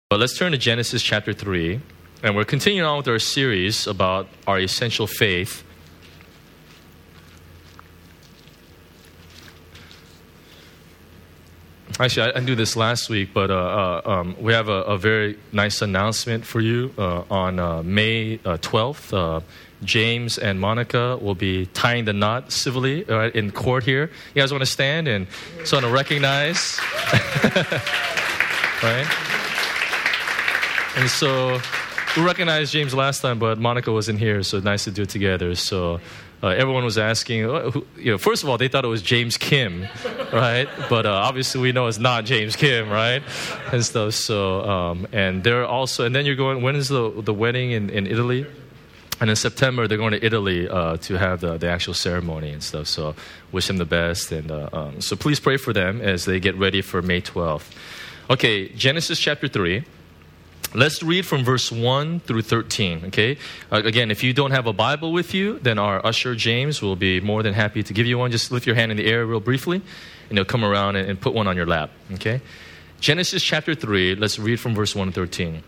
But let's turn to Genesis chapter 3, and we're continuing on with our series about our essential faith. Actually, I didn't do this last week, but we have a very nice announcement for you on May 12th. James and Monica will be tying the knot civilly in court here. You guys want to stand and so want to recognize? Right? And so we recognized James last time, but Monica wasn't here, so nice to do it together. So everyone was asking, first of all, they thought it was James Kim, right? But obviously we know it's not James Kim, right? And stuff. So, and they're also, and then you're going, when is the wedding in Italy? And in September, they're going to Italy to have the actual ceremony and stuff. So wish them the best. And so please pray for them as they get ready for May 12th. Okay, Genesis chapter 3. Let's read from verse 1 through 13, okay? Again, if you don't have a Bible with you, then our usher, James, will be more than happy to give you one. Just lift your hand in the air real briefly, and he'll come around and put one on your lap, okay? Genesis chapter 3, let's read from verse 1 to 13.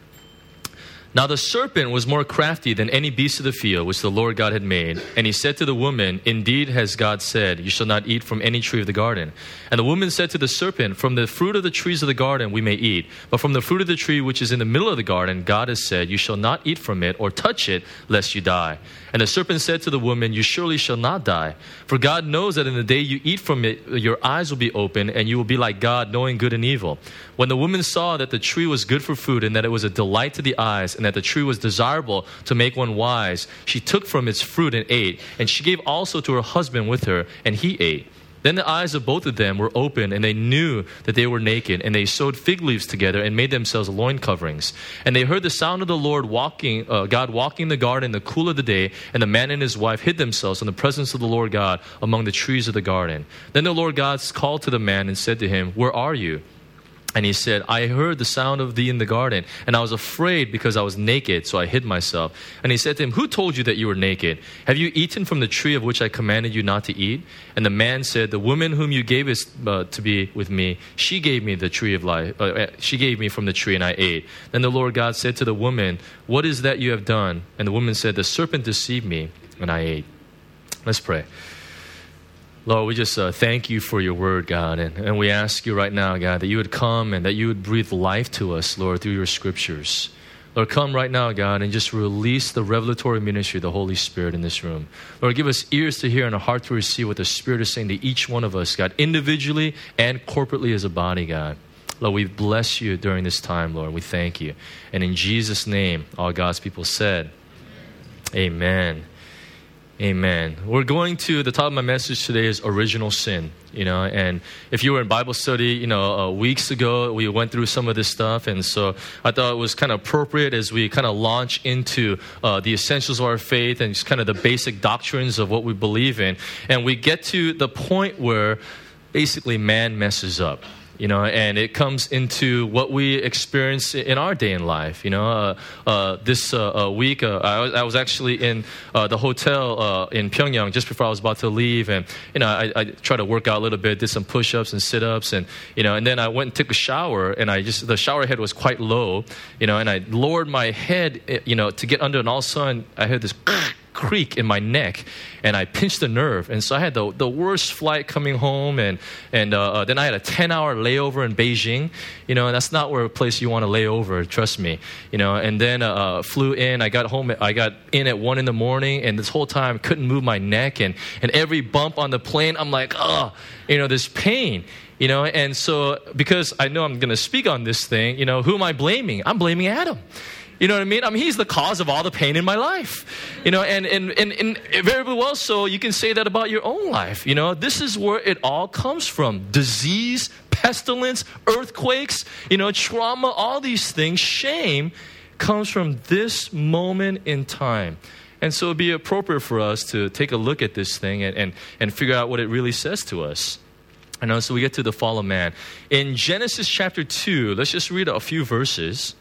Now the serpent was more crafty than any beast of the field which the Lord God had made. And he said to the woman, Indeed has God said, You shall not eat from any tree of the garden. And the woman said to the serpent, From the fruit of the trees of the garden we may eat. But from the fruit of the tree which is in the middle of the garden, God has said, You shall not eat from it or touch it, lest you die. And the serpent said to the woman, You surely shall not die. For God knows that in the day you eat from it, your eyes will be open, and you will be like God, knowing good and evil. When the woman saw that the tree was good for food, and that it was a delight to the eyes, and that the tree was desirable to make one wise, she took from its fruit and ate. And she gave also to her husband with her, and he ate. Then the eyes of both of them were opened, and they knew that they were naked, and they sewed fig leaves together and made themselves loin coverings. And they heard the sound of the Lord God walking in the garden in the cool of the day, and the man and his wife hid themselves in the presence of the Lord God among the trees of the garden. Then the Lord God called to the man and said to him, Where are you? And he said, I heard the sound of thee in the garden, and I was afraid because I was naked, so I hid myself. And he said to him, Who told you that you were naked? Have you eaten from the tree of which I commanded you not to eat? And the man said, The woman whom you gave to be with me, she gave me the tree of life. She gave me from the tree, and I ate. Then the Lord God said to the woman, What is that you have done? And the woman said, The serpent deceived me, and I ate. Let's pray. Lord, we just thank you for your word, God. And we ask you right now, God, that you would come and that you would breathe life to us, Lord, through your scriptures. Lord, come right now, God, and just release the revelatory ministry of the Holy Spirit in this room. Lord, give us ears to hear and a heart to receive what the Spirit is saying to each one of us, God, individually and corporately as a body, God. Lord, we bless you during this time, Lord. We thank you. And in Jesus' name, all God's people said, Amen. Amen. We're going to, the topic of my message today is original sin, and if you were in Bible study, weeks ago, we went through some of this stuff. And so I thought it was kind of appropriate as we kind of launch into the essentials of our faith and just kind of the basic doctrines of what we believe in. And we get to the point where basically man messes up. And it comes into what we experience in our day in life. This week, I was actually in the hotel in Pyongyang just before I was about to leave. And, I tried to work out a little bit, did some push-ups and sit-ups. And, and then I went and took a shower. And the shower head was quite low, and I lowered my head, to get under. And all of a sudden, I heard this creak in my neck, and I pinched a nerve. And so I had the worst flight coming home, and then I had a 10-hour layover in Beijing, and that's not where a place you want to lay over, trust me, and then flew in. I got in at 1 a.m, and this whole time couldn't move my neck, and every bump on the plane, I'm like, this pain. And so because I know I'm going to speak on this thing, who am I blaming? I'm blaming Adam. You know what I mean? He's the cause of all the pain in my life. And very well so, you can say that about your own life. This is where it all comes from. Disease, pestilence, earthquakes, trauma, all these things. Shame comes from this moment in time. And so it'd be appropriate for us to take a look at this thing and figure out what it really says to us. So we get to the fall of man. In Genesis chapter 2, let's just read a few verses.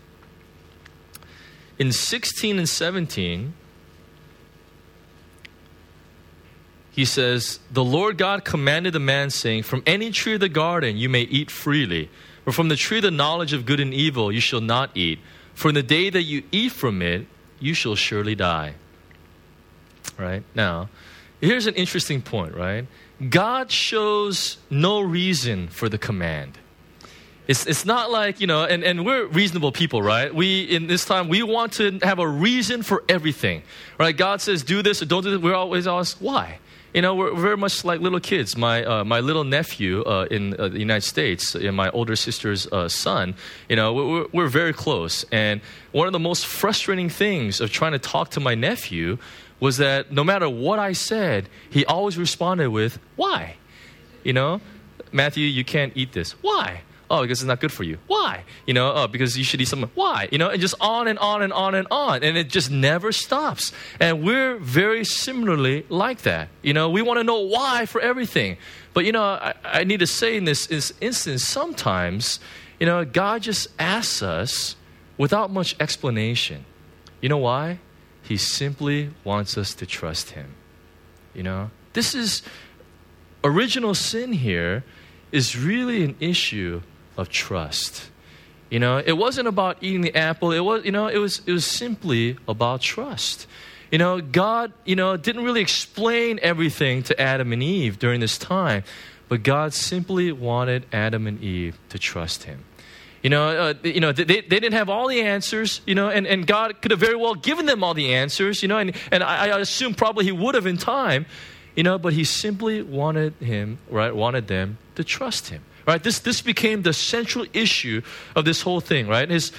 In 16 and 17, he says, The Lord God commanded the man, saying, From any tree of the garden you may eat freely, For from the tree of the knowledge of good and evil you shall not eat. For in the day that you eat from it, you shall surely die. Right? Now, here's an interesting point, right? God shows no reason for the command. It's not like, and we're reasonable people, right? In this time, we want to have a reason for everything, right? God says, do this or don't do this. We're always asked, why? We're very much like little kids. My little nephew in the United States, my older sister's son, we're very close. And one of the most frustrating things of trying to talk to my nephew was that no matter what I said, he always responded with, why? Matthew, you can't eat this. Why? Oh, because it's not good for you. Why? Because you should eat something. Why? And just on and on and on and on. And it just never stops. And we're very similarly like that. We want to know why for everything. But, I need to say in this instance, sometimes, God just asks us without much explanation. You know why? He simply wants us to trust Him. This is, original sin here is really an issue of trust. It wasn't about eating the apple. It was simply about trust. God, didn't really explain everything to Adam and Eve during this time, but God simply wanted Adam and Eve to trust Him. They didn't have all the answers, and God could have very well given them all the answers, and I assume probably He would have in time, but He simply wanted them to trust Him. Right? This became the central issue of this whole thing, right? His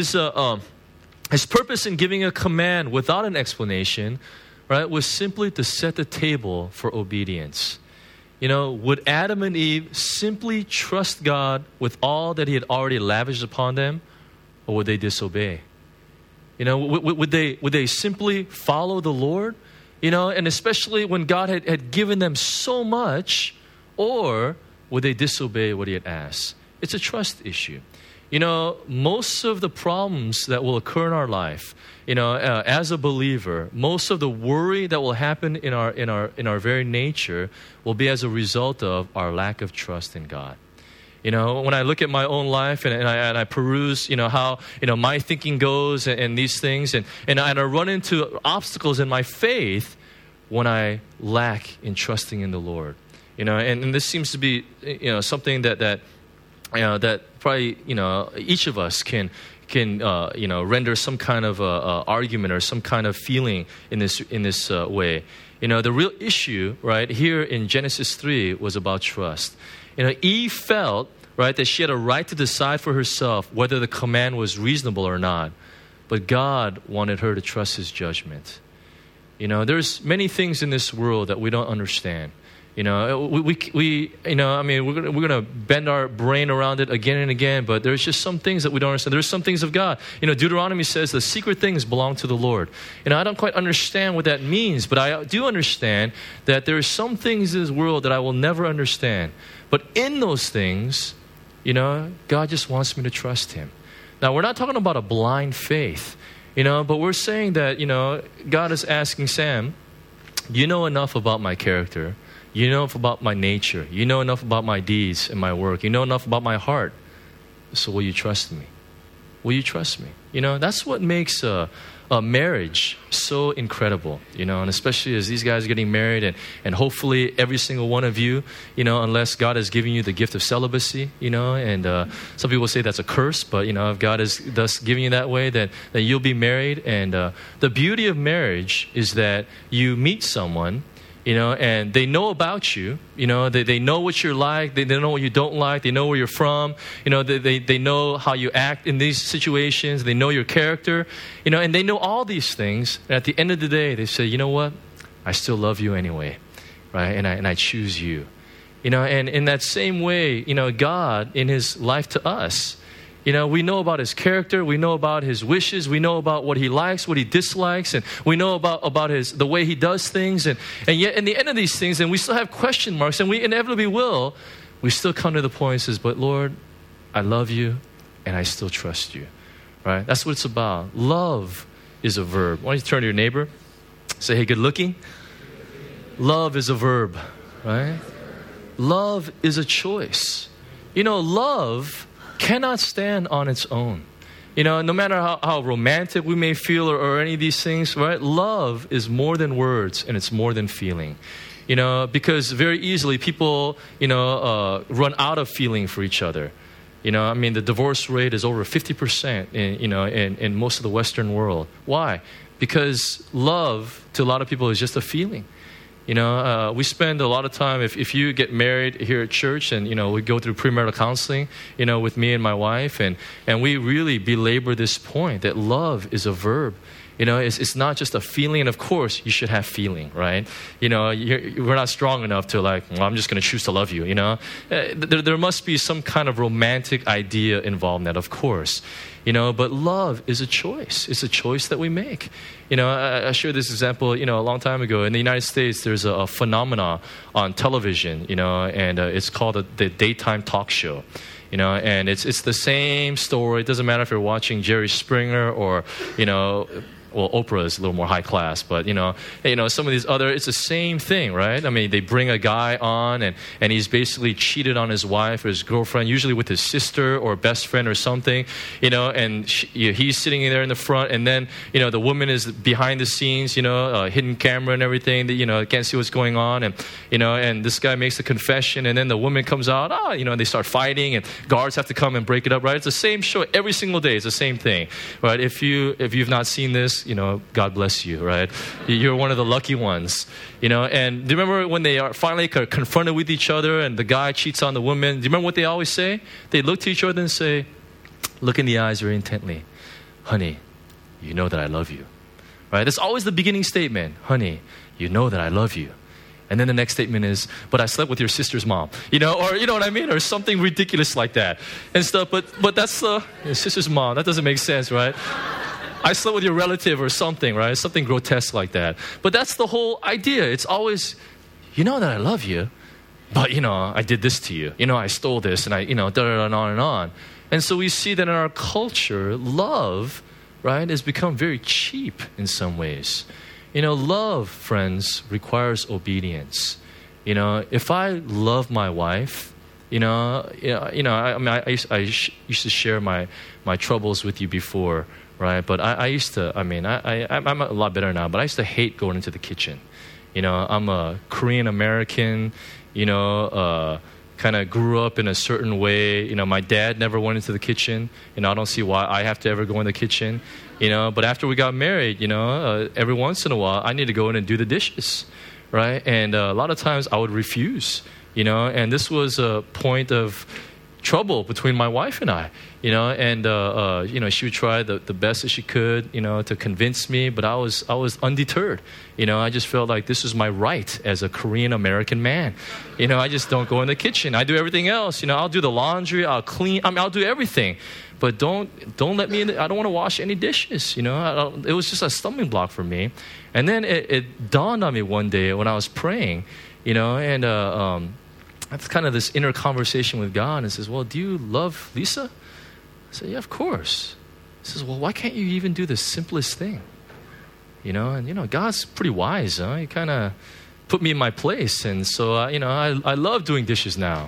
purpose in giving a command without an explanation, right, was simply to set the table for obedience. Would Adam and Eve simply trust God with all that He had already lavished upon them, or would they disobey? Would they simply follow the Lord? And especially when God had given them so much, or would they disobey what He had asked? It's a trust issue. Most of the problems that will occur in our life, as a believer, most of the worry that will happen in our very nature will be as a result of our lack of trust in God. When I look at my own life and I peruse, how, my thinking goes and these things, and I run into obstacles in my faith when I lack in trusting in the Lord. And this seems to be, something that probably, each of us can render some kind of argument or some kind of feeling in this way. The real issue, right, here in Genesis 3 was about trust. Eve felt, right, that she had a right to decide for herself whether the command was reasonable or not. But God wanted her to trust His judgment. There's many things in this world that we don't understand. We're gonna bend our brain around it again and again, but there's just some things that we don't understand. There's some things of God. Deuteronomy says the secret things belong to the Lord. I don't quite understand what that means, but I do understand that there are some things in this world that I will never understand. But in those things, God just wants me to trust Him. Now, we're not talking about a blind faith, but we're saying that, God is asking Sam, you know enough about my character. You know enough about my nature. You know enough about my deeds and my work. You know enough about my heart. So will you trust me? Will you trust me? That's what makes a marriage so incredible, and especially as these guys are getting married and hopefully every single one of you, unless God has given you the gift of celibacy, and some people say that's a curse, but, if God is thus giving you that way, then you'll be married. And the beauty of marriage is that you meet someone, and they know about you, they know what you're like, they know what you don't like, they know where you're from, they know how you act in these situations, they know your character, and they know all these things. And at the end of the day, they say, you know what, I still love you anyway, right? And I choose you. And in that same way, God in His life to us, we know about His character, we know about His wishes, we know about what He likes, what He dislikes, and we know about the way He does things, and yet in the end of these things, and we still have question marks, and we inevitably will, we still come to the point and says, but Lord, I love you, and I still trust you, right? That's what it's about. Love is a verb. Why don't you turn to your neighbor, say, hey, good looking. Love is a verb, right? Love is a choice. Love cannot stand on its own. No matter how romantic we may feel or any of these things, right? Love is more than words and it's more than feeling. Because very easily people, run out of feeling for each other. The divorce rate is over 50% in most of the Western world. Why? Because love to a lot of people is just a feeling. We spend a lot of time, if you get married here at church and, we go through premarital counseling, with me and my wife, and we really belabor this point that love is a verb. It's not just a feeling, and of course, you should have feeling, right? We're not strong enough to I'm just going to choose to love you, There must be some kind of romantic idea involved in that, of course. But love is a choice. It's a choice that we make. I shared this example, a long time ago. In the United States, there's a phenomena on television, and it's called the daytime talk show. And it's the same story. It doesn't matter if you're watching Jerry Springer or, well, Oprah is a little more high class, but some of these other, it's the same thing, right? They bring a guy on and he's basically cheated on his wife or his girlfriend, usually with his sister or best friend or something, and he's sitting there in the front, and then, the woman is behind the scenes, hidden camera and everything, that, can't see what's going on, and this guy makes a confession, and then the woman comes out, they start fighting, and guards have to come and break it up, right? It's the same show every single day. It's the same thing, right? If you've not seen this, God bless you, right? You're one of the lucky ones, And do you remember when they are finally confronted with each other and the guy cheats on the woman? Do you remember what they always say? They look to each other and say, look in the eyes very intently. Honey, you know that I love you, right? That's always the beginning statement. Honey, you know that I love you. And then the next statement is, but I slept with your sister's mom, or you know what I mean? Or something ridiculous like that and stuff. But that's your sister's mom. That doesn't make sense, right? I slept with your relative or something, right? Something grotesque like that. But that's the whole idea. It's always, you know that I love you, but, I did this to you. I stole this, and I, da-da-da, and on and on. And so we see that in our culture, love, right, has become very cheap in some ways. Love, friends, requires obedience. If I love my wife, I used to share my troubles with you before, right? But I used to, I'm a lot better now, but I used to hate going into the kitchen. I'm a Korean American, kind of grew up in a certain way. My dad never went into the kitchen. I don't see why I have to ever go in the kitchen. But after we got married, every once in a while, I need to go in and do the dishes, right? And a lot of times I would refuse, and this was a point of trouble between my wife and I, and she would try the best that she could, to convince me, but I was undeterred. I just felt like this is my right as a Korean American man. I just don't go in the kitchen. I do everything else. I'll do the laundry, I'll clean, I'll do everything. But don't let me in. I don't want to wash any dishes. It was just a stumbling block for me. And then it dawned on me one day when I was praying, and that's kind of this inner conversation with God. And says, well, do you love Lisa? I said, yeah, of course. He says, well, why can't you even do the simplest thing? And God's pretty wise. He kind of put me in my place. And so, I love doing dishes now.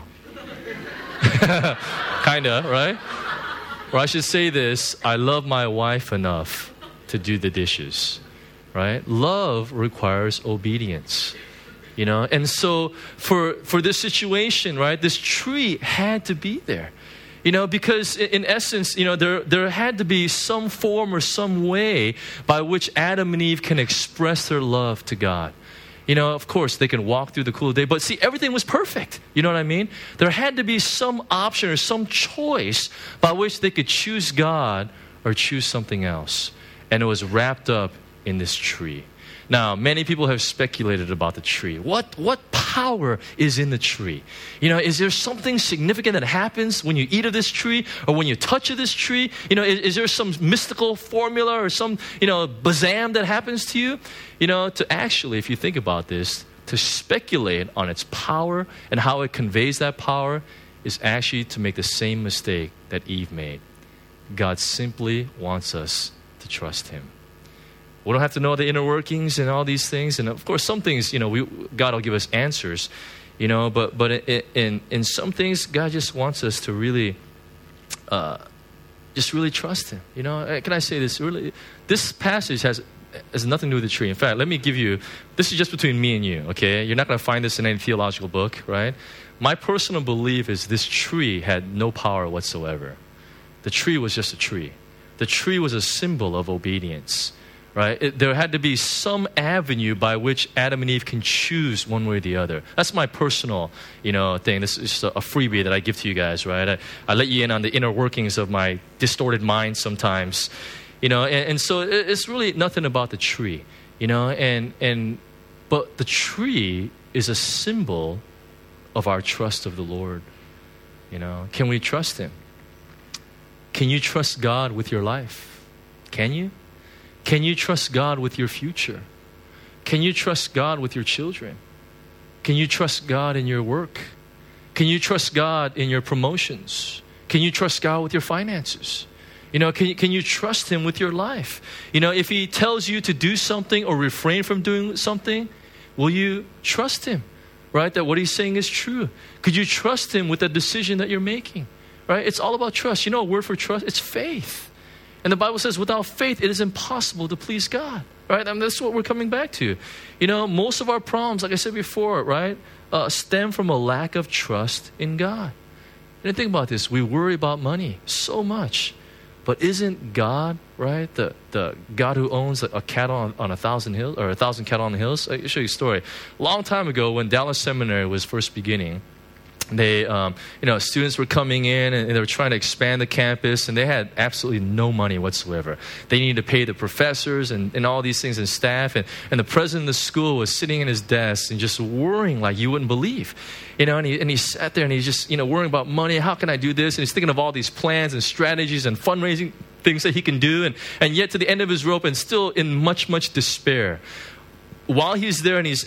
Kind of, right? Or I should say this, I love my wife enough to do the dishes, right? Love requires obedience, And so for this situation, right, this tree had to be there, because in essence, there had to be some form or some way by which Adam and Eve can express their love to God. Of course, they can walk through the cool of day, but see, everything was perfect. You know what I mean? There had to be some option or some choice by which they could choose God or choose something else. And it was wrapped up in this tree. Now, many people have speculated about the tree. What power is in the tree? Is there something significant that happens when you eat of this tree or when you touch of this tree? Is there some mystical formula or some, bazam that happens to you? To actually, if you think about this, to speculate on its power and how it conveys that power is actually to make the same mistake that Eve made. God simply wants us to trust Him. We don't have to know the inner workings and all these things. And of course, some things, God will give us answers, but in some things, God just wants us to really just really trust him. You know, can I say this? Really, this passage has nothing to do with the tree. In fact, let me give you, this is just between me and you, okay? You're not going to find this in any theological book, right? My personal belief is this tree had no power whatsoever. The tree was just a tree. The tree was a symbol of obedience, right? There had to be some avenue by which Adam and Eve can choose one way or the other. That's my personal, thing. This is just a freebie that I give to you guys, right? I let you in on the inner workings of my distorted mind sometimes, and so it's really nothing about the tree, but the tree is a symbol of our trust of the Lord. Can we trust him? Can you trust God with your life? Can you? Can you trust God with your future? Can you trust God with your children? Can you trust God in your work? Can you trust God in your promotions? Can you trust God with your finances? Can you trust him with your life? If he tells you to do something or refrain from doing something, will you trust him? Right? That what he's saying is true. Could you trust him with the decision that you're making? Right? It's all about trust. A word for trust? It's faith. And the Bible says without faith, it is impossible to please God. Right? And that's what we're coming back to. Most of our problems, like I said before, right, stem from a lack of trust in God. And think about this. We worry about money so much. But isn't God, right, the God who owns a cattle on 1,000 hills, or 1,000 cattle on the hills? I'll show you a story. A long time ago, when Dallas Seminary was first beginning, they, students were coming in and they were trying to expand the campus, and they had absolutely no money whatsoever. They needed to pay the professors and all these things and staff, and the president of the school was sitting in his desk and just worrying like you wouldn't believe. And he sat there and he's just, worrying about money. How can I do this? And he's thinking of all these plans and strategies and fundraising things that he can do, and yet to the end of his rope and still in much, much despair. While he's there and he's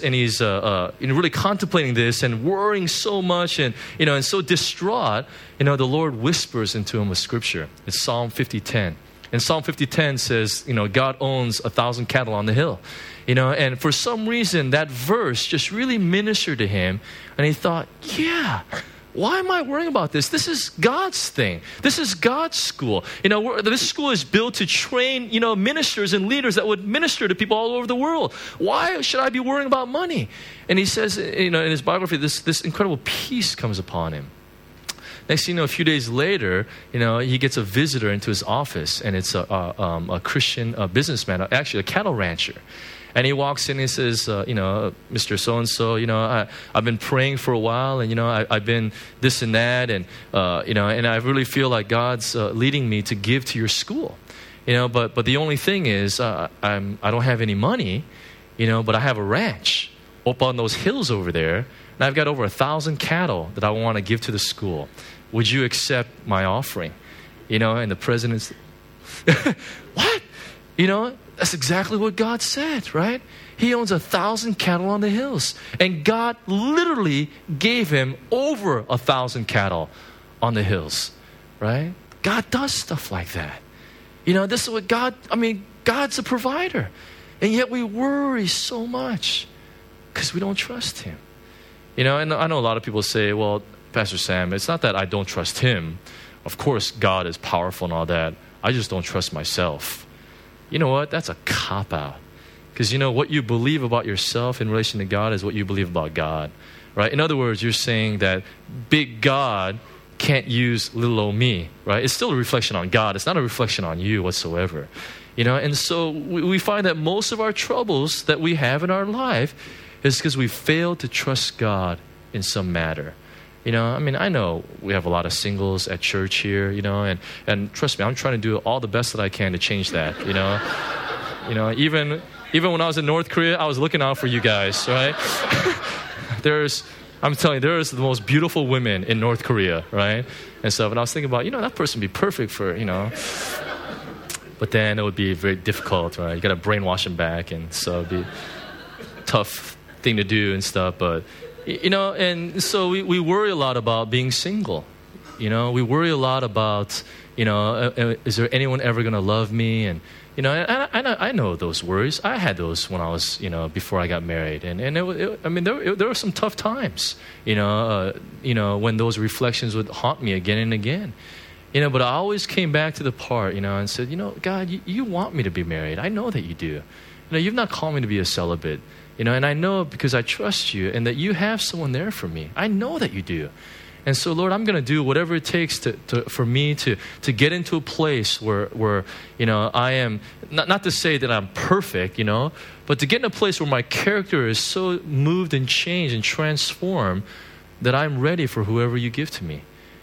really contemplating this and worrying so much and so distraught, the Lord whispers into him a scripture. It's Psalm 50:10. And Psalm 50:10 says, God owns 1,000 cattle on the hill. And for some reason that verse just really ministered to him, and he thought, yeah. Why am I worrying about this? This is God's thing. This is God's school. This school is built to train, ministers and leaders that would minister to people all over the world. Why should I be worrying about money? And he says, in his biography, this incredible peace comes upon him. Next thing you know, a few days later, he gets a visitor into his office, and it's a Christian businessman, actually a cattle rancher. And he walks in and he says, Mr. So-and-so, I've been praying for a while, and, I've been this and that, and I really feel like God's leading me to give to your school. But the only thing is, I don't have any money, but I have a ranch up on those hills over there, and I've got over 1,000 cattle that I want to give to the school. Would you accept my offering? And the president's, what? That's exactly what God said, right? He owns 1,000 cattle on the hills. And God literally gave him over 1,000 cattle on the hills, right? God does stuff like that. This is what God's a provider. And yet we worry so much because we don't trust him. And I know a lot of people say, well, Pastor Sam, it's not that I don't trust him. Of course, God is powerful and all that. I just don't trust myself. You know what? That's a cop-out. Because what you believe about yourself in relation to God is what you believe about God. Right? In other words, you're saying that big God can't use little old me. Right? It's still a reflection on God. It's not a reflection on you whatsoever. And so we find that most of our troubles that we have in our life is because we fail to trust God in some matter. I know we have a lot of singles at church here, and trust me, I'm trying to do all the best that I can to change that, Even when I was in North Korea, I was looking out for you guys, right? I'm telling you, there's the most beautiful women in North Korea, right? And so, and I was thinking about, that person would be perfect for, but then it would be very difficult, right? You got to brainwash them back, and so it'd be a tough thing to do and stuff, but... and so we worry a lot about being single. We worry a lot about, is there anyone ever going to love me? And, I know those worries. I had those when I was, before I got married. And there were some tough times, when those reflections would haunt me again and again. But I always came back to the part, and said, God, you want me to be married. I know that you do. You've not called me to be a celibate, and I know because I trust you and that you have someone there for me. I know that you do. And so, Lord, I'm going to do whatever it takes for me to get into a place where I am, not to say that I'm perfect, but to get in a place where my character is so moved and changed and transformed that I'm ready for whoever you give to me,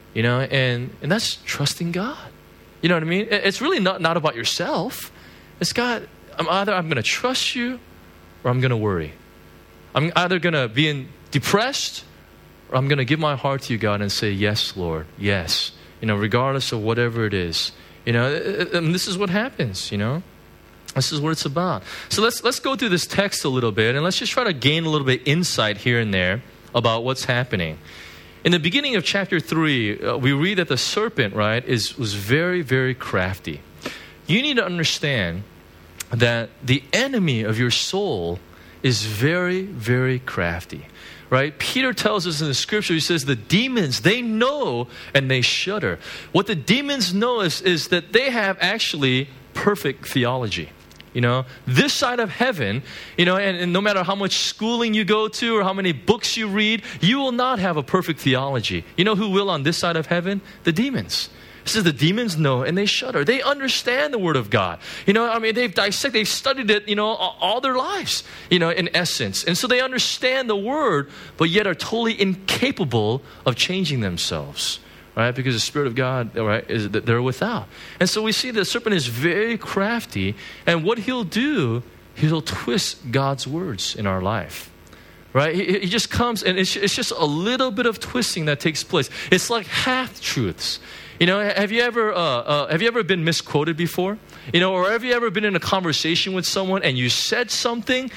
and that's trusting God. You know what I mean? It's really not about yourself. It's God, I'm going to trust you or I'm going to worry. I'm either going to be depressed or I'm going to give my heart to you, God, and say, yes, Lord, yes. Regardless of whatever it is. And this is what happens, This is what it's about. So let's go through this text a little bit, and let's just try to gain a little bit insight here and there about what's happening. In the beginning of chapter 3, we read that the serpent, right, was very, very crafty. You need to understand that the enemy of your soul is very, very crafty. Right? Peter tells us in the scripture, he says the demons, they know and they shudder. What the demons know is that they have actually perfect theology. This side of heaven, and no matter how much schooling you go to or how many books you read, you will not have a perfect theology. Who will on this side of heaven? The demons. It says the demons know and they shudder. They understand the Word of God. They've dissected, they've studied it, all their lives, in essence. And so they understand the Word, but yet are totally incapable of changing themselves, right? Because the Spirit of God, right, is that they're without. And so we see the serpent is very crafty, and what he'll do, he'll twist God's words in our life. Right? He just comes, and it's just a little bit of twisting that takes place. It's like half-truths. Have you ever been misquoted before? Or have you ever been in a conversation with someone and you said something,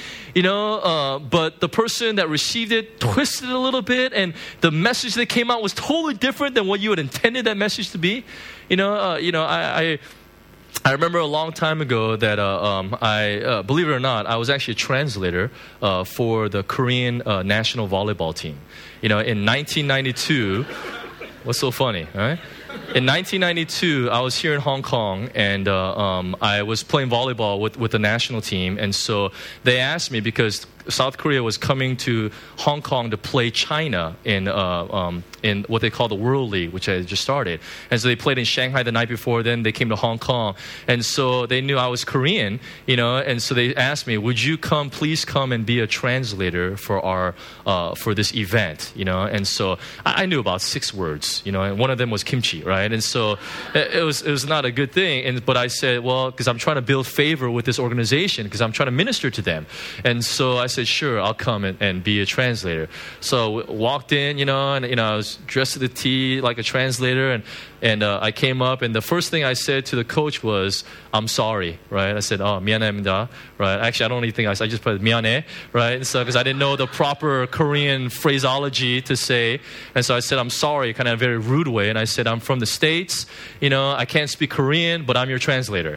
but the person that received it twisted it a little bit, and the message that came out was totally different than what you had intended that message to be? I remember a long time ago that I believe it or not, I was actually a translator for the Korean national volleyball team. In 1992, what's so funny, right? In 1992, I was here in Hong Kong, and I was playing volleyball with the national team. And so they asked me, because South Korea was coming to Hong Kong to play China in what they call the World League, which I just started. And so they played in Shanghai the night before. Then they came to Hong Kong, and so they knew I was Korean, and so they asked me, "Would you please come and be a translator for for this event?" And so I knew about 6 words, and one of them was kimchi, right? And so it was not a good thing. But I said, well, because I'm trying to build favor with this organization, because I'm trying to minister to them, and so I said, sure, I'll come and be a translator. So walked in, and I was dressed to the T like a translator, and I came up, and the first thing I said to the coach was, I'm sorry, right? I said, 미안합니다, right? Actually, I don't even think I just put 미안해, right? And so, because I didn't know the proper Korean phraseology to say, and so I said, I'm sorry, kind of in a very rude way, and I said, I'm from the States, I can't speak Korean, but I'm your translator,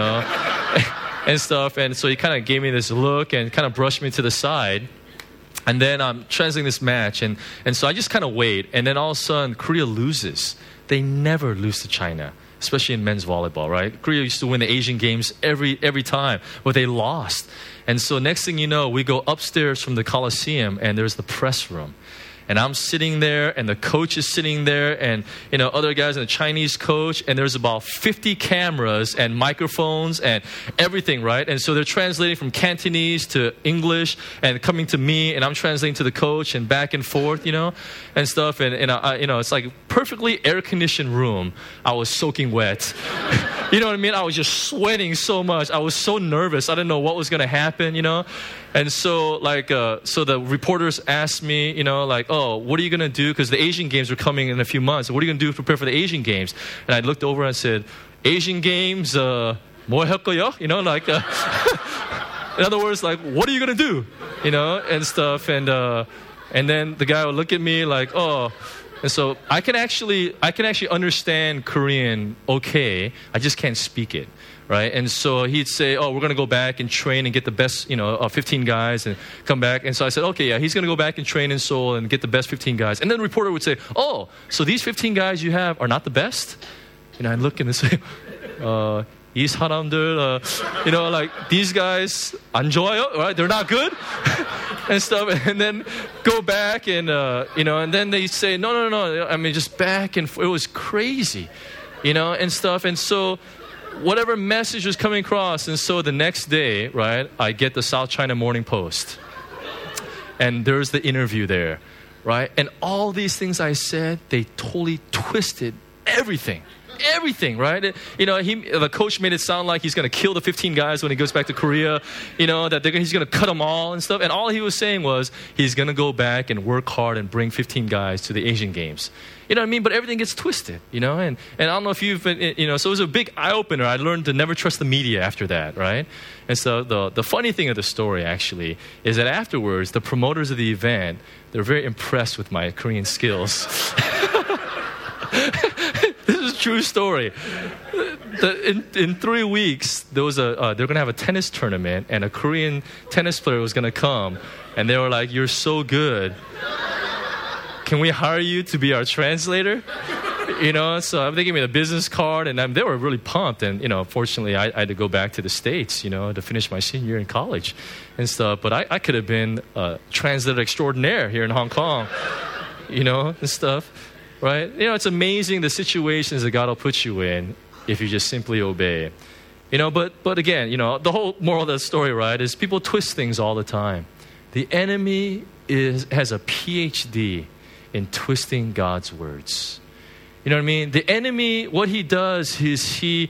and stuff. And so he kind of gave me this look and kind of brushed me to the side. And then I'm translating this match. And so I just kind of wait. And then all of a sudden, Korea loses. They never lose to China, especially in men's volleyball, right? Korea used to win the Asian Games every time, but they lost. And so next thing you know, we go upstairs from the Coliseum, and there's the press room. And I'm sitting there, and the coach is sitting there, and other guys, and the Chinese coach, and there's about 50 cameras and microphones and everything, right? And so they're translating from Cantonese to English and coming to me, and I'm translating to the coach and back and forth, and stuff. And I, it's like perfectly air-conditioned room. I was soaking wet. You know what I mean? I was just sweating so much. I was so nervous. I didn't know what was going to happen, And so, so the reporters asked me, oh, what are you going to do? Because the Asian Games are coming in a few months. What are you going to do to prepare for the Asian Games? And I looked over and said, Asian Games, 뭐 할 거요? In other words, what are you going to do? And stuff. And then the guy would look at me like, oh. And so I can actually understand Korean okay. I just can't speak it. Right? And so he'd say, oh, we're going to go back and train and get the best, 15 guys and come back. And so I said, okay, yeah, he's going to go back and train in Seoul and get the best 15 guys. And then the reporter would say, oh, so these 15 guys you have are not the best? I look and say, 이 사람들, like these guys 안 좋아요, right? They're not good and stuff. And then go back and, and then they say, no. I mean, just back and forth. It was crazy, and stuff. And so whatever message was coming across. And so the next day, right, I get the South China Morning Post. And there's the interview there, right? And all these things I said, they totally twisted everything, right? The coach made it sound like he's going to kill the 15 guys when he goes back to Korea, that he's going to cut them all and stuff. And all he was saying was he's going to go back and work hard and bring 15 guys to the Asian Games. You know what I mean? But everything gets twisted, and I don't know if you've been, so it was a big eye-opener. I learned to never trust the media after that, right? And so the funny thing of the story, actually, is that afterwards, the promoters of the event, they're very impressed with my Korean skills. This is a true story. In 3 weeks, they're going to have a tennis tournament, and a Korean tennis player was going to come, and they were like, "You're so good. Can we hire you to be our translator?" So they gave me the business card, and they were really pumped. And, fortunately, I had to go back to the States, to finish my senior year in college and stuff. But I could have been a translator extraordinaire here in Hong Kong, and stuff, right? It's amazing the situations that God will put you in if you just simply obey. But again, the whole moral of the story, right, is people twist things all the time. The enemy has a PhD in twisting God's words. You know what I mean? The enemy, what he does is he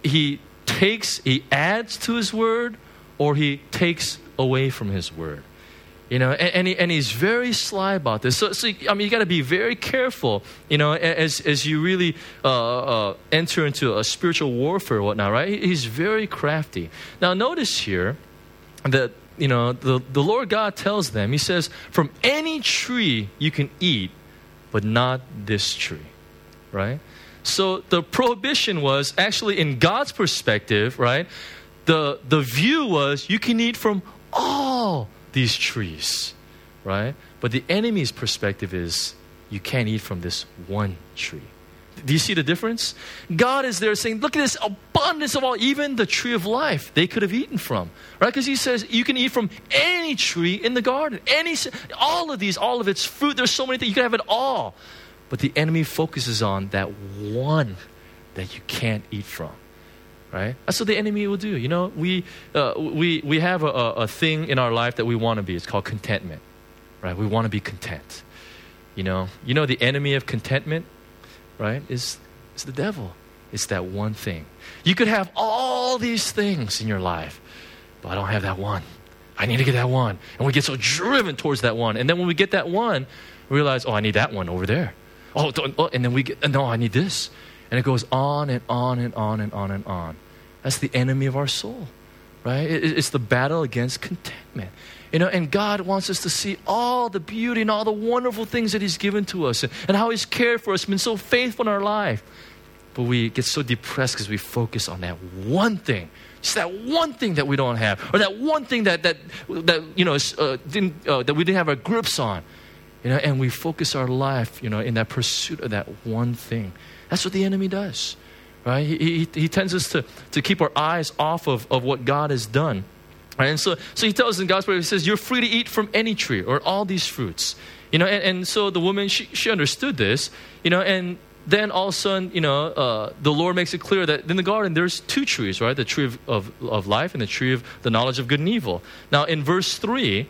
adds to his word, or he takes away from his word. And he's very sly about this. So you got to be very careful, as you really enter into a spiritual warfare or whatnot, right? He's very crafty. Now notice here that the Lord God tells them, he says, from any tree you can eat, but not this tree, right? So the prohibition was actually, in God's perspective, right? The view was you can eat from all these trees, right? But the enemy's perspective is you can't eat from this one tree. Do you see the difference? God is there saying, look at this abundance of all, even the tree of life they could have eaten from, right? Because he says you can eat from any tree in the garden, all of its fruit. There's so many things, you can have it all. But the enemy focuses on that one that you can't eat from, right? That's what the enemy will do. We have a thing in our life that we want to be. It's called contentment, right? We want to be content. The enemy of contentment, right, is the devil. It's that one thing. You could have all these things in your life, but I don't have that one. I need to get that one. And we get so driven towards that one. And then when we get that one, we realize, I need that one over there. And then we get, no, I need this. And it goes on and on and on and on and on. That's the enemy of our soul, right? It's the battle against contentment. And God wants us to see all the beauty and all the wonderful things that he's given to us and how he's cared for us, been so faithful in our life. But we get so depressed because we focus on that one thing. Just that one thing that we don't have, or that one thing that we didn't have our grips on. And we focus our life, in that pursuit of that one thing. That's what the enemy does, right? He tends us to keep our eyes off of what God has done. Right? And so he tells us in God's word, he says, you're free to eat from any tree or all these fruits. And so the woman, she understood this, and then all of a sudden, the Lord makes it clear that in the garden there's two trees, right? The tree of life and the tree of the knowledge of good and evil. Now in verse 3,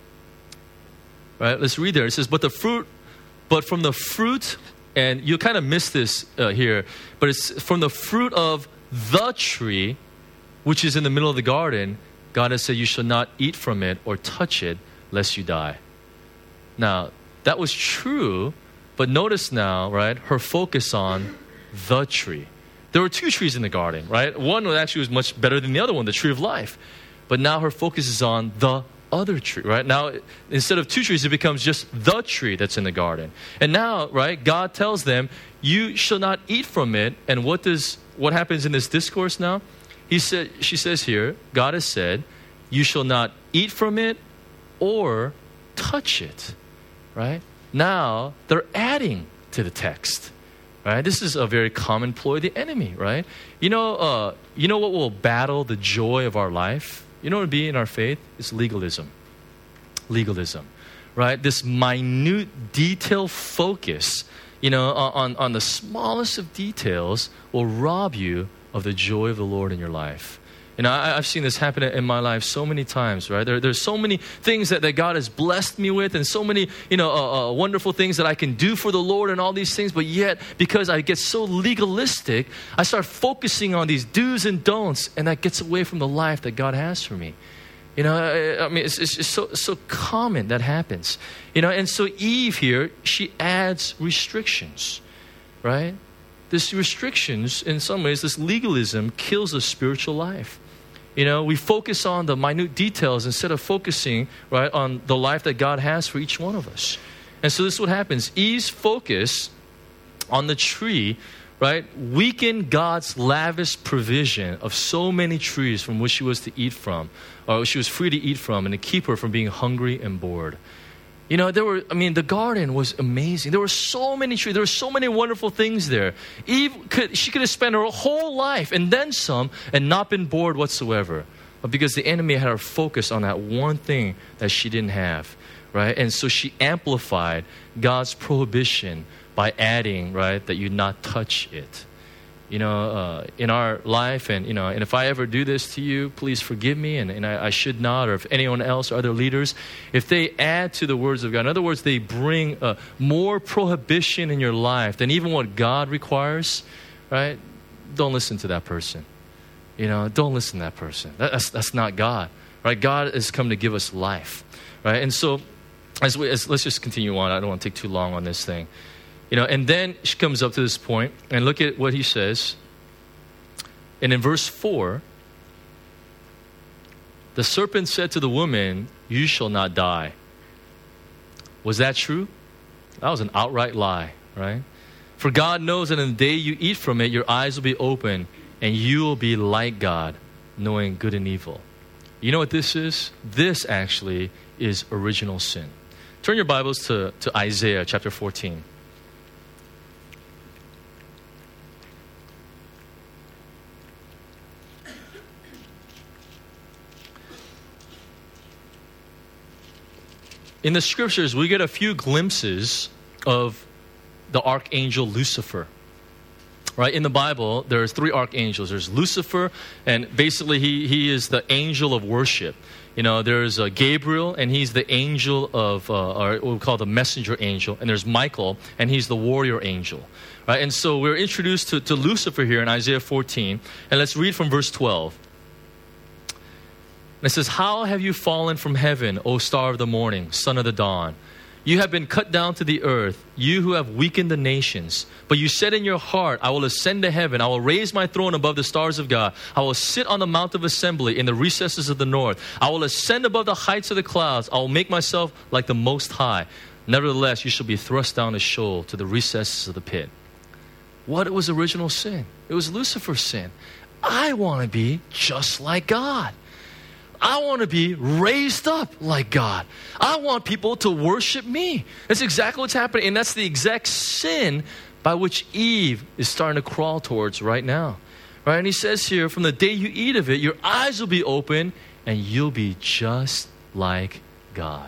right, let's read there. It says, but from the fruit, and you kind of miss this here, but it's from the fruit of the tree, which is in the middle of the garden, God has said you shall not eat from it or touch it lest you die. Now, that was true, but notice now, right, her focus on the tree. There were two trees in the garden, right? One actually was much better than the other one, the tree of life. But now her focus is on the other tree, right? Now, instead of two trees, it becomes just the tree that's in the garden. And now, right, God tells them, you shall not eat from it. And what happens in this discourse now? She says here, God has said, you shall not eat from it or touch it, right? Now, they're adding to the text, right? This is a very common ploy of the enemy, right? You know what will battle the joy of our life? You know what would be in our faith? It's legalism. Legalism, right? This minute detail focus, on the smallest of details will rob you of the joy of the Lord in your life. I've seen this happen in my life so many times, right? There's so many things that God has blessed me with, and so many, wonderful things that I can do for the Lord and all these things. But yet, because I get so legalistic, I start focusing on these do's and don'ts, and that gets away from the life that God has for me. It's just so common that happens. And so Eve here, she adds restrictions, right? This restrictions, in some ways, this legalism kills the spiritual life. We focus on the minute details instead of focusing, right, on the life that God has for each one of us. And so this is what happens. Eve's focus on the tree, right, weakened God's lavish provision of so many trees from which she was to eat from, or she was free to eat from, and to keep her from being hungry and bored. The garden was amazing. There were so many trees. There were so many wonderful things there. She could have spent her whole life and then some and not been bored whatsoever. But because the enemy had her focus on that one thing that she didn't have, right? And so she amplified God's prohibition by adding, right, that you not touch it. In our life, and if I ever do this to you, please forgive me, and I should not, or if anyone else or other leaders, if they add to the words of God, in other words, they bring more prohibition in your life than even what God requires, right? Don't listen to that person. Don't listen to that person. That's not God, right? God has come to give us life, right? And so, let's just continue on. I don't want to take too long on this thing. And then she comes up to this point, and look at what he says. And in verse 4, the serpent said to the woman, "You shall not die." Was that true? That was an outright lie, right? For God knows that in the day you eat from it, your eyes will be open, and you will be like God, knowing good and evil. You know what this is? This actually is original sin. Turn your Bibles to Isaiah chapter 14. In the scriptures, we get a few glimpses of the archangel Lucifer. Right? In the Bible, there's 3 archangels. There's Lucifer, and basically he is the angel of worship. There's Gabriel, and he's the angel of, or what we call the messenger angel. And there's Michael, and he's the warrior angel. Right? And so we're introduced to Lucifer here in Isaiah 14. And let's read from verse 12. And it says, "How have you fallen from heaven, O star of the morning, son of the dawn? You have been cut down to the earth, you who have weakened the nations. But you said in your heart, I will ascend to heaven. I will raise my throne above the stars of God. I will sit on the mount of assembly in the recesses of the north. I will ascend above the heights of the clouds. I will make myself like the Most High. Nevertheless, you shall be thrust down a Sheol to the recesses of the pit." What was original sin? It was Lucifer's sin. I want to be just like God. I want to be raised up like God. I want people to worship me. That's exactly what's happening. And that's the exact sin by which Eve is starting to crawl towards right now. Right? And he says here, from the day you eat of it, your eyes will be open and you'll be just like God.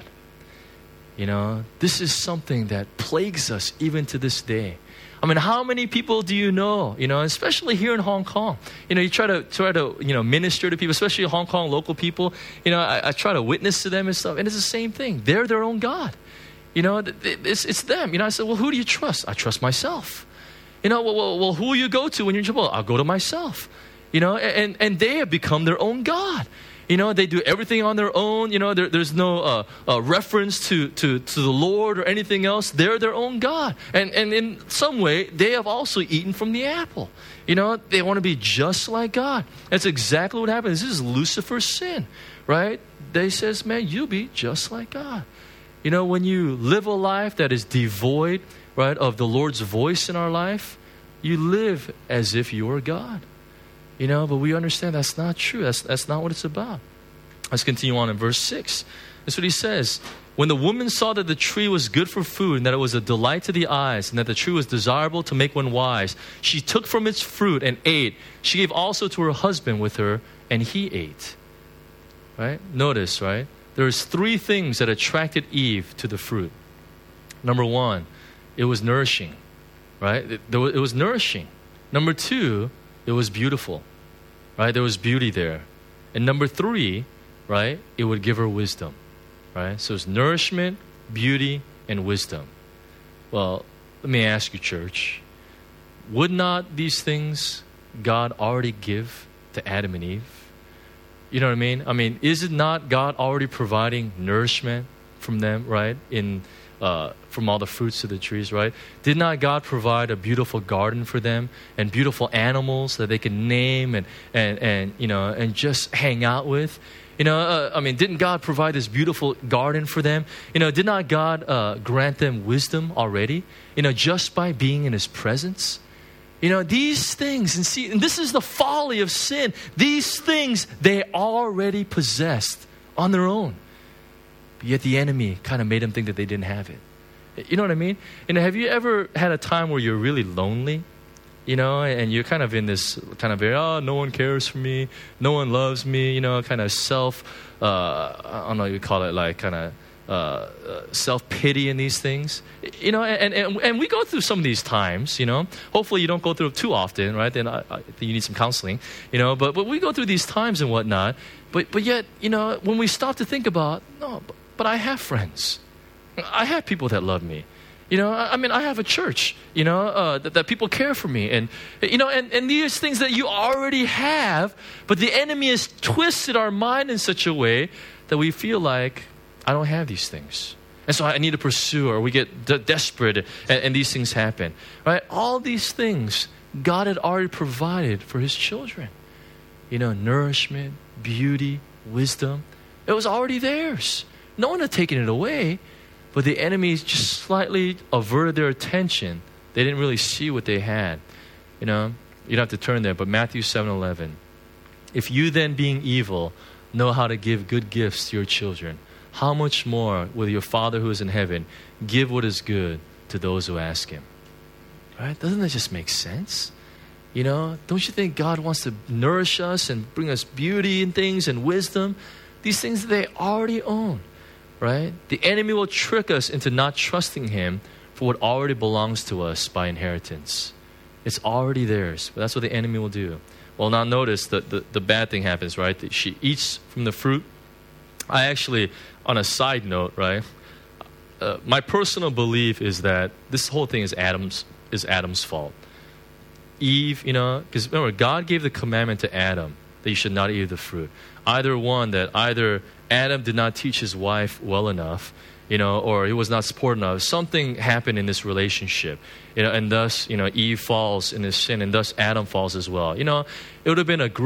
This is something that plagues us even to this day. How many people do you know, especially here in Hong Kong? You try to minister to people, especially Hong Kong local people. I try to witness to them and stuff, and it's the same thing. They're their own God. It's them. I said, well, who do you trust? I trust myself. Well, who will you go to when you're in trouble? I'll go to myself. And they have become their own God. They do everything on their own. There's no reference to the Lord or anything else. They're their own God. And in some way, they have also eaten from the apple. They want to be just like God. That's exactly what happens. This is Lucifer's sin, right? They says, man, you'll be just like God. When you live a life that is devoid, right, of the Lord's voice in our life, you live as if you are God. But we understand that's not true. That's not what it's about. Let's continue on in verse 6. That's what he says. When the woman saw that the tree was good for food and that it was a delight to the eyes and that the tree was desirable to make one wise, she took from its fruit and ate. She gave also to her husband with her, and he ate. Right? Notice, right? There's 3 things that attracted Eve to the fruit. Number 1, it was nourishing. Right? It was nourishing. Number 2, it was beautiful. Right? There was beauty there. And number 3, right? It would give her wisdom. Right? So it's nourishment, beauty, and wisdom. Well, let me ask you, church. Would not these things God already give to Adam and Eve? You know what I mean? I mean, is it not God already providing nourishment from them, right? From all the fruits of the trees, right? Did not God provide a beautiful garden for them and beautiful animals that they can name and just hang out with? Didn't God provide this beautiful garden for them? Did not God grant them wisdom already? Just by being in His presence? These things, and this is the folly of sin. These things they already possessed on their own. But yet the enemy kind of made them think that they didn't have it. You know what I mean? Have you ever had a time where you're really lonely? And you're kind of in this kind of very, no one cares for me, no one loves me, kind of I don't know what you call it, like kind of self-pity in these things. And we go through some of these times, Hopefully you don't go through it too often, right? Then I think you need some counseling, But we go through these times and whatnot. But yet, when we stop to think about, but I have friends. I have people that love me. I have a church, that people care for me. And these things that you already have, but the enemy has twisted our mind in such a way that we feel like, I don't have these things. And so I need to pursue, or we get desperate and these things happen, right? All these things God had already provided for His children. Nourishment, beauty, wisdom. It was already theirs. No one had taken it away. But the enemy just slightly averted their attention. They didn't really see what they had. You don't have to turn there, but Matthew 7:11. If you then, being evil, know how to give good gifts to your children, how much more will your Father who is in heaven give what is good to those who ask Him? Right? Doesn't that just make sense? Don't you think God wants to nourish us and bring us beauty and things and wisdom? These things that they already own. Right? The enemy will trick us into not trusting Him for what already belongs to us by inheritance. It's already theirs. But that's what the enemy will do. Well, now notice that the bad thing happens, right? That she eats from the fruit. I actually, on a side note, right? My personal belief is that this whole thing is Adam's fault. Eve, because remember, God gave the commandment to Adam that you should not eat of the fruit. Either Adam did not teach his wife well enough, or he was not supportive enough. Something happened in this relationship, and thus, Eve falls in this sin, and thus Adam falls as well. It would have been a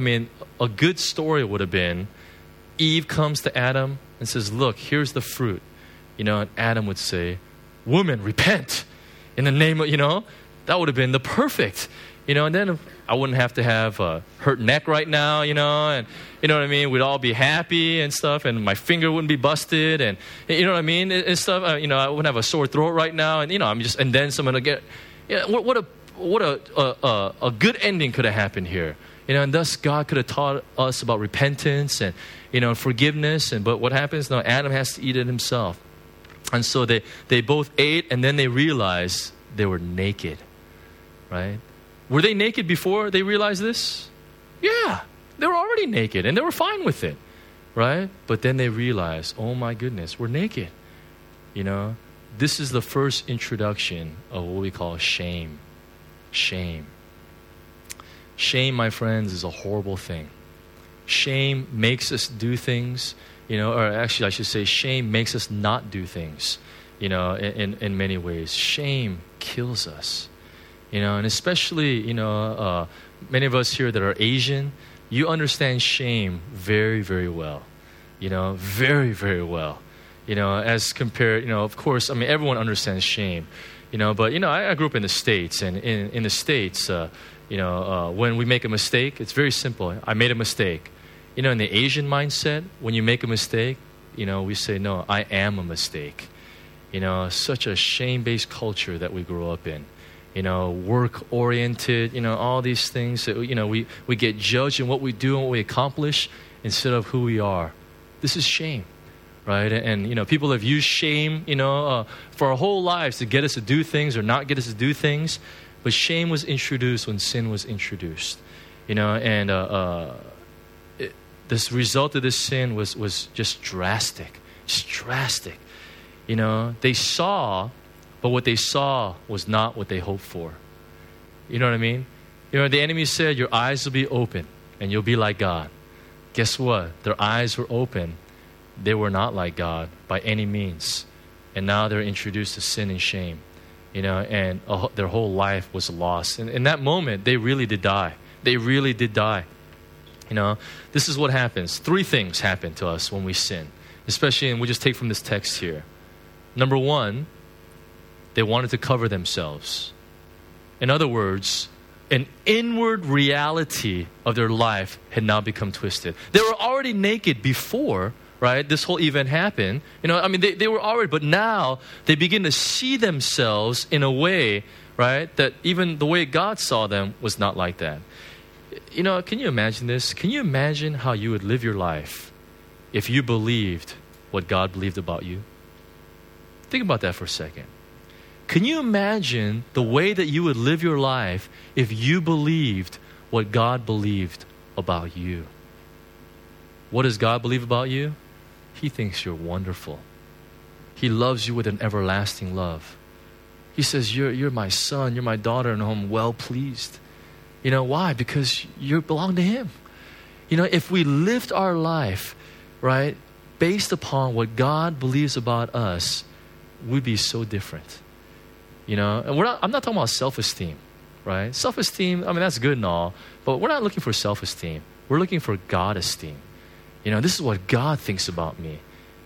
good story would have been, Eve comes to Adam and says, look, here's the fruit. And Adam would say, woman, repent in the name of, that would have been the perfect, and then I wouldn't have to have a hurt neck right now, and you know what I mean? We'd all be happy and stuff, and my finger wouldn't be busted, and you know what I mean? And stuff, I wouldn't have a sore throat right now, and and then someone would get, what a good ending could have happened here. And thus God could have taught us about repentance and, forgiveness, but what happens? No, Adam has to eat it himself. And so they both ate, and then they realized they were naked, right? Were they naked before they realized this? Yeah, they were already naked and they were fine with it, right? But then they realized, oh my goodness, we're naked. This is the first introduction of what we call shame. Shame. Shame, my friends, is a horrible thing. Shame makes us do things, or actually I should say shame makes us not do things, in many ways. Shame kills us. And especially, many of us here that are Asian, you understand shame very, very well. Very, very well. As compared, of course, everyone understands shame. But, I grew up in the States, and in the States, when we make a mistake, it's very simple. I made a mistake. In the Asian mindset, when you make a mistake, we say, no, I am a mistake. Such a shame-based culture that we grew up in. Work-oriented, all these things. That, we get judged in what we do and what we accomplish instead of who we are. This is shame, right? And people have used shame, for our whole lives to get us to do things or not get us to do things. But shame was introduced when sin was introduced, and this result of this sin was just drastic. They saw, but what they saw was not what they hoped for. You know what I mean? The enemy said, your eyes will be open and you'll be like God. Guess what? Their eyes were open. They were not like God by any means. And now they're introduced to sin and shame, and their whole life was lost. And in that moment, they really did die. They really did die. This is what happens. 3 things happen to us when we sin, especially, and we'll just take from this text here. Number 1, they wanted to cover themselves. In other words, an inward reality of their life had now become twisted. They were already naked before, right? This whole event happened. They were already, but now they begin to see themselves in a way, right, that even the way God saw them was not like that. Can you imagine this? Can you imagine how you would live your life if you believed what God believed about you? Think about that for a second. Can you imagine the way that you would live your life if you believed what God believed about you? What does God believe about you? He thinks you're wonderful. He loves you with an everlasting love. He says, you're my son, you're my daughter, and I'm well pleased. Why? Because you belong to Him. If we lived our life, right, based upon what God believes about us, we'd be so different. And I'm not talking about self-esteem, right? Self-esteem, that's good and all, but we're not looking for self-esteem. We're looking for God-esteem. This is what God thinks about me.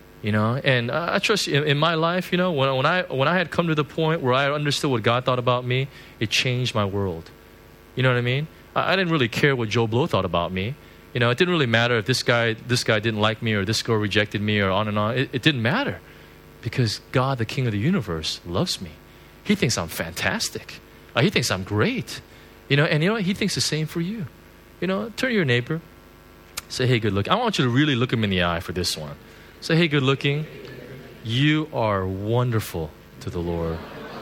And I trust you in my life, when I had come to the point where I understood what God thought about me, it changed my world. You know what I mean? I didn't really care what Joe Blow thought about me. It didn't really matter if this guy didn't like me or this girl rejected me or on and on. It didn't matter because God, the King of the universe, loves me. He thinks I'm fantastic. He thinks I'm great. And what? He thinks the same for you. Turn to your neighbor. Say, hey, good looking. I want you to really look him in the eye for this one. Say, hey, good looking. You are wonderful to the Lord.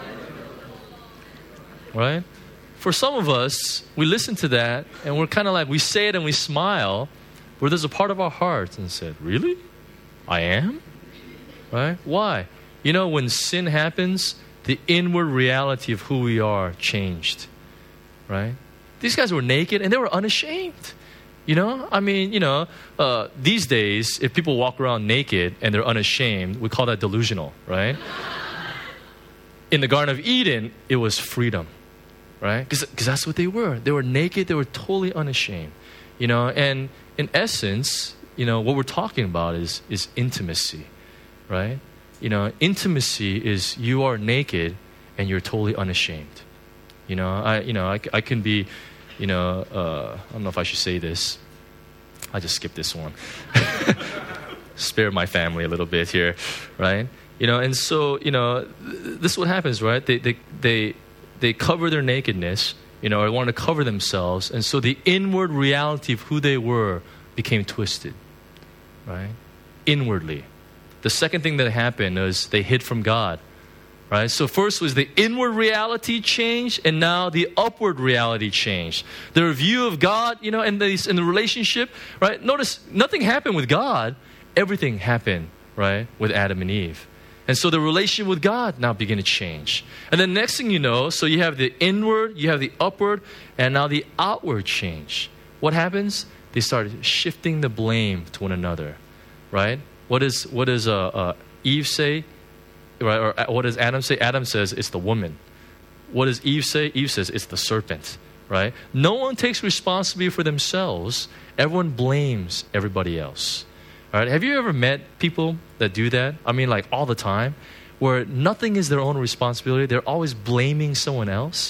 Right? For some of us, we listen to that and we're kind of like, we say it and we smile, where there's a part of our heart and said, really? I am? Right? Why? When sin happens, the inward reality of who we are changed. Right? These guys were naked and they were unashamed. These days, if people walk around naked and they're unashamed, we call that delusional, right? In the Garden of Eden, it was freedom. Right? Because that's what they were. They were naked. They were totally unashamed. And in essence, what we're talking about is intimacy. Right? Intimacy is you are naked and you're totally unashamed. I can be, I don't know if I should say this. I just skipped this one. Spare my family a little bit here. Right? And so, this is what happens, right? They cover their nakedness, or wanted to cover themselves. And so the inward reality of who they were became twisted, right? Inwardly. The second thing that happened is they hid from God, right? So first was the inward reality changed, and now the upward reality changed. Their view of God, in the relationship, right? Notice nothing happened with God. Everything happened, right, with Adam and Eve. And so the relation with God now began to change. And then next thing you know, so you have the inward, you have the upward, and now the outward change. What happens? They started shifting the blame to one another, right? What does Eve say? Right? Or what does Adam say? Adam says it's the woman. What does Eve say? Eve says it's the serpent, right? No one takes responsibility for themselves. Everyone blames everybody else. All right, have you ever met people that do that? All the time, where nothing is their own responsibility. They're always blaming someone else.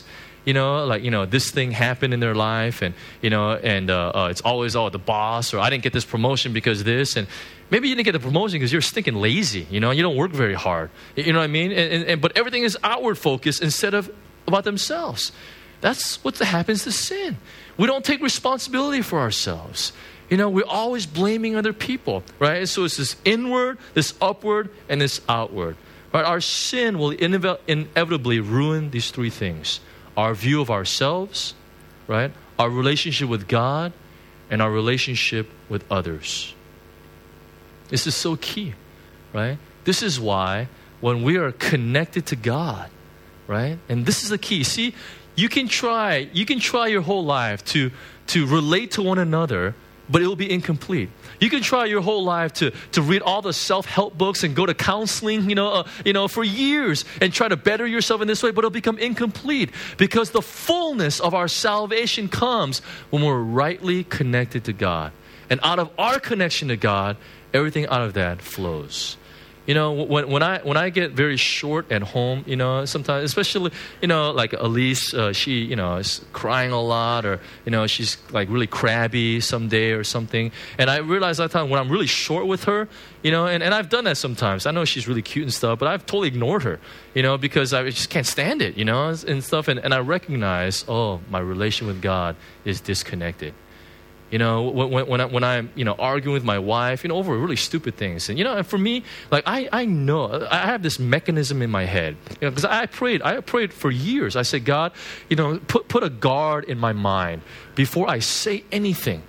this thing happened in their life, and it's always, the boss, or I didn't get this promotion because this, and maybe you didn't get the promotion because you're stinking lazy, you don't work very hard, you know what I mean? But everything is outward focused instead of about themselves. That's what happens to sin. We don't take responsibility for ourselves. We're always blaming other people, right? So it's this inward, this upward, and this outward. Right? Our sin will inevitably ruin these three things. Our view of ourselves, right? Our relationship with God, and our relationship with others. This is so key, right? This is why when we are connected to God, right? And this is the key. See, you can try your whole life to relate to one another, but it will be incomplete. You can try your whole life to read all the self-help books and go to counseling, for years and try to better yourself in this way, but it'll become incomplete because the fullness of our salvation comes when we're rightly connected to God. And out of our connection to God, everything out of that flows. When I get very short at home, sometimes, especially, like Elise, she, is crying a lot, or, she's like really crabby someday or something. And I realize that time when I'm really short with her, and I've done that sometimes. I know she's really cute and stuff, but I've totally ignored her, because I just can't stand it, and stuff. And I recognize, my relation with God is disconnected. When I'm, arguing with my wife, over really stupid things. And, and for me, like, I know, I have this mechanism in my head. Because I prayed for years. I said, God, put a guard in my mind before I say anything,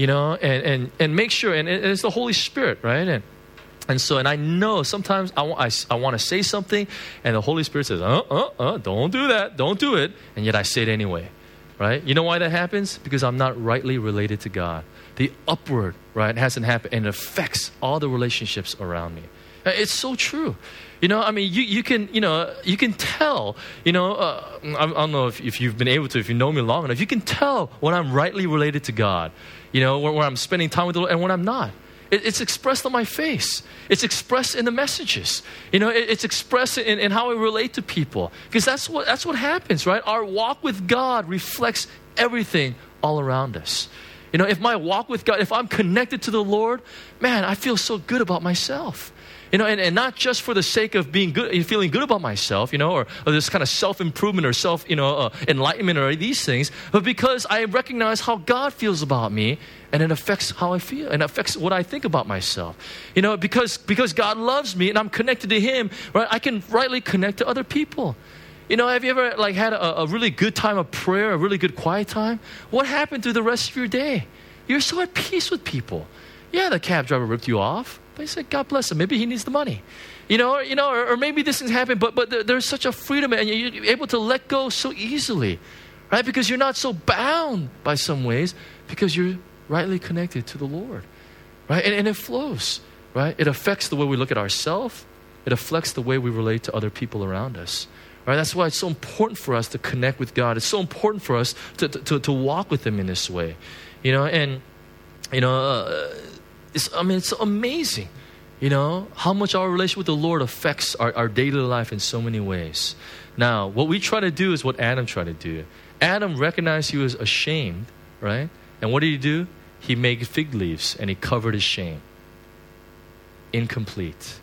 and make sure, and it's the Holy Spirit, right? And I know sometimes I want to say something, and the Holy Spirit says, don't do that, don't do it. And yet I say it anyway. Right? You know why that happens? Because I'm not rightly related to God. The upward, right, hasn't happened, and it affects all the relationships around me. It's so true. You can tell, I don't know if you've been able to, if you know me long enough, you can tell when I'm rightly related to God, when I'm spending time with the Lord and when I'm not. It's expressed on my face. It's expressed in the messages. It's expressed in how I relate to people. Because that's what happens, right? Our walk with God reflects everything all around us. If my walk with God, if I'm connected to the Lord, man, I feel so good about myself. And not just for the sake of being good, feeling good about myself, or this kind of self-improvement or enlightenment or these things, but because I recognize how God feels about me, and it affects how I feel, and affects what I think about myself. Because God loves me and I'm connected to Him, right? I can rightly connect to other people. Have you ever had a really good time of prayer, a really good quiet time? What happened through the rest of your day? You're so at peace with people. Yeah, the cab driver ripped you off. But he said, God bless him. Maybe he needs the money. Or maybe this thing's happened, but there's such a freedom, and you're able to let go so easily, right? Because you're not so bound by some ways, because you're rightly connected to the Lord, right? And it flows, right? It affects the way we look at ourselves. It affects the way we relate to other people around us, right? That's why it's so important for us to connect with God. It's so important for us to walk with Him in this way, it's amazing, how much our relationship with the Lord affects our daily life in so many ways. Now, what we try to do is what Adam tried to do. Adam recognized he was ashamed, right? And what did he do? He made fig leaves and he covered his shame. Incomplete.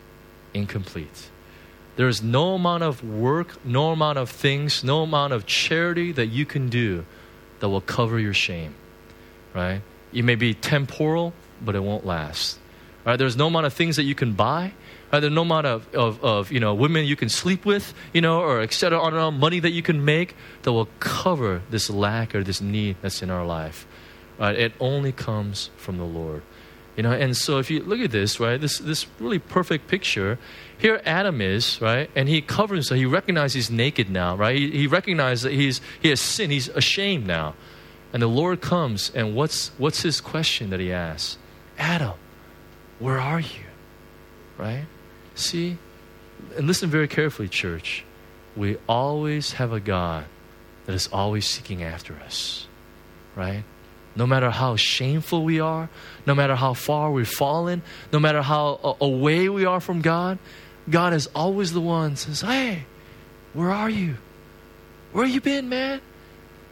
There is no amount of work, no amount of things, no amount of charity that you can do that will cover your shame, right? You may be temporal, but it won't last. Right? There's no amount of things that you can buy. Right? There's no amount of women you can sleep with, or et cetera, money that you can make that will cover this lack or this need that's in our life. Right? It only comes from the Lord. And so if you look at this, right, this really perfect picture, here Adam is, right, and he covers himself. He recognizes he's naked now, right? He recognizes that he has sinned. He's ashamed now. And the Lord comes, and what's his question that he asks? Adam, where are you? Right? See? And listen very carefully, church. We always have a God that is always seeking after us. Right? No matter how shameful we are, no matter how far we've fallen, no matter how away we are from God, God is always the one who says, hey, where are you? Where you been, man?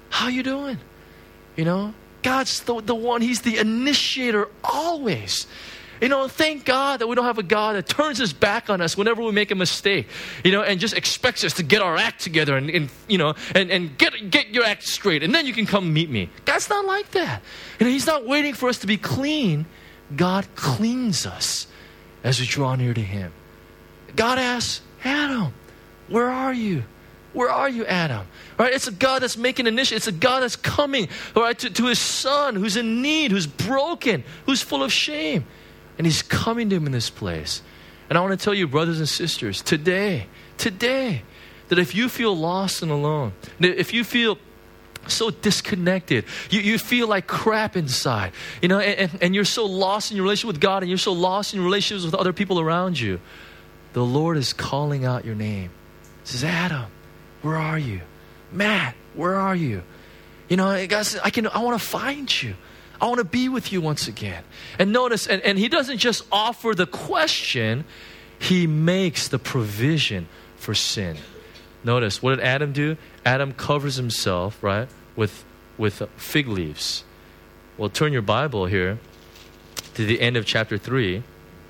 How you doing? You know, God's the one, He's the initiator always. You know, thank God that we don't have a God that turns His back on us whenever we make a mistake, you know, and just expects us to get our act together and you know, and get your act straight, and then you can come meet me. God's not like that. You know, He's not waiting for us to be clean. God cleans us as we draw near to Him. God asks, Adam, where are you? Where are you, Adam? All right, it's a God that's making initiative. It's a God that's coming, all right, to His son who's in need, who's broken, who's full of shame. And He's coming to him in this place. And I want to tell you, brothers and sisters, today, that if you feel lost and alone, that if you feel so disconnected, you feel like crap inside, you know, and you're so lost in your relationship with God, and you're so lost in your relationships with other people around you, the Lord is calling out your name. He says, Adam, where are you? Matt, where are you? You know, God says, I want to find you. I want to be with you once again. And notice, and He doesn't just offer the question, He makes the provision for sin. Notice, what did Adam do? Adam covers himself, right, with fig leaves. Well, turn your Bible here to the end of chapter 3.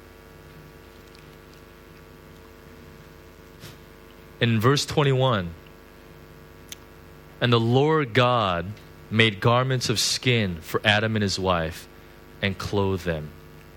In verse 21, and the Lord God made garments of skin for Adam and his wife and clothed them.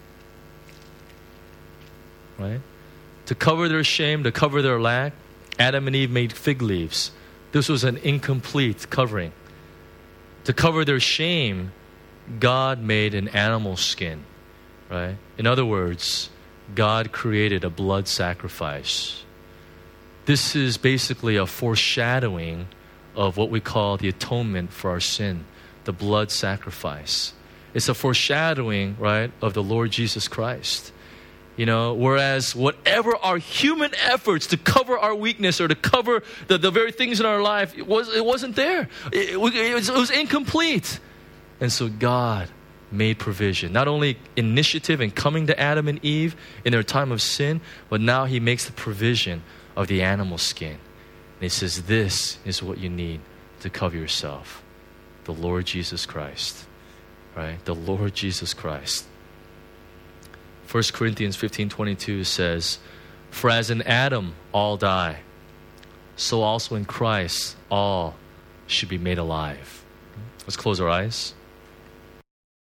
Right? To cover their shame, to cover their lack, Adam and Eve made fig leaves. This was an incomplete covering. To cover their shame, God made an animal skin. Right? In other words, God created a blood sacrifice. This is basically a foreshadowing of what we call the atonement for our sin, the blood sacrifice. It's a foreshadowing, right, of the Lord Jesus Christ. You know, whereas whatever our human efforts to cover our weakness or to cover the very things in our life, it wasn't there. It was incomplete. And so God made provision. Not only initiative in coming to Adam and Eve in their time of sin, but now He makes the provision of the animal skin. And He says, this is what you need to cover yourself. The Lord Jesus Christ. Right? The Lord Jesus Christ. 1 Corinthians 15:22 says, for as in Adam all die, so also in Christ all should be made alive. Let's close our eyes.